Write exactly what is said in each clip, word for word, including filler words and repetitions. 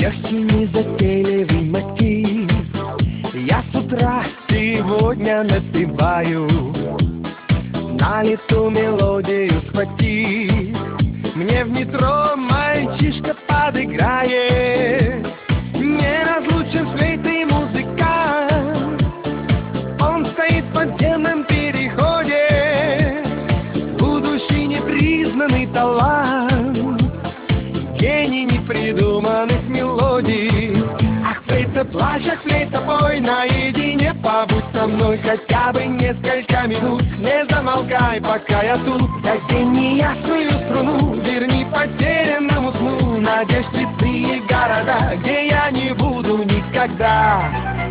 Легкий незатейливый мотив я с утра сегодня напеваю. На лету мелодию схватив, мне в метро мальчишка подыграет. Не разлучен с флейтой музыкант, он стоит в подземном переходе. Будущий непризнанный талант, гений непридуманных мелодий. Ах, флейта, плачь, ах, флейта, пой, наедине побудь со мной хотя бы несколько минут. Не замолкай, пока я тут. Задень неясную струну, верни потерянному сну надежд цветные города, где я не буду никогда.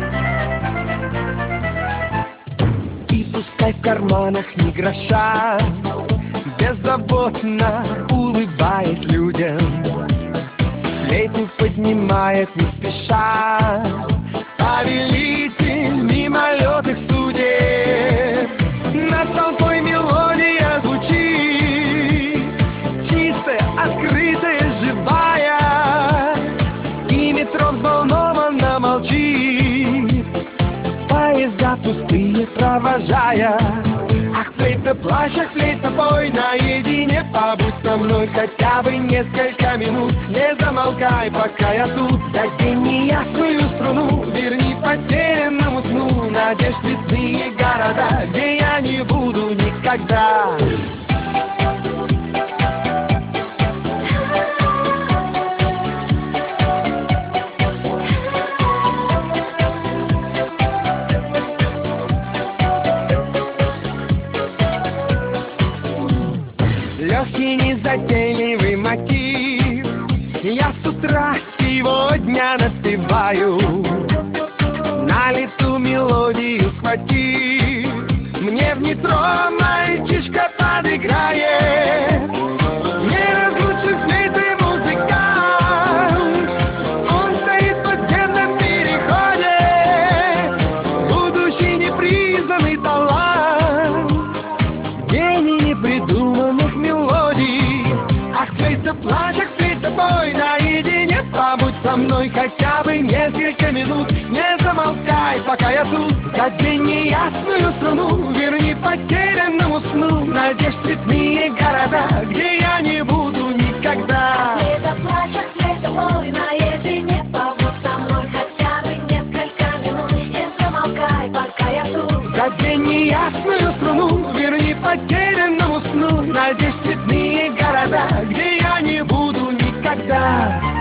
И пускай в карманах ни гроша, беззаботно улыбаясь людям, флейту поднимает не спеша повелитель мимолетных судеб. Над толпой мелодия звучит, чистая, открытая, живая, и метро взволнованно молчит, поезда пустые провожая. Ах, флейта, плачь, ах, флейта, пой, наедине побудь со мной хотя бы несколько минут. Не замолкай, пока я тут. Задень неясную струну, верни потерянному сну надежд цветные города, где я не буду никогда. Легкий незатейливый мотив я с утра сегодня напеваю. На лету мелодию схватив, мне в метро мальчишка подыграет. Не разлучен с флейтой музыкант, он стоит в подземном переходе. Будущий непризнанный талант, гений непридуманных мелодий. Ах, флейта, плачь, ах, флейта, пой, наедине побудь со мной хотя бы несколько минут. Не замолкай, пока я тут. Задень неясную струну, верни потерянному сну надежд цветные города, где я не буду никогда. Флейта, плачь, ах, флейта, пой, наедине побудь со мной хотя бы несколько минут. Не замолкай, пока я тут. Задень неясную струну, верни потерянному сну надежд цветные города, где я не буду никогда.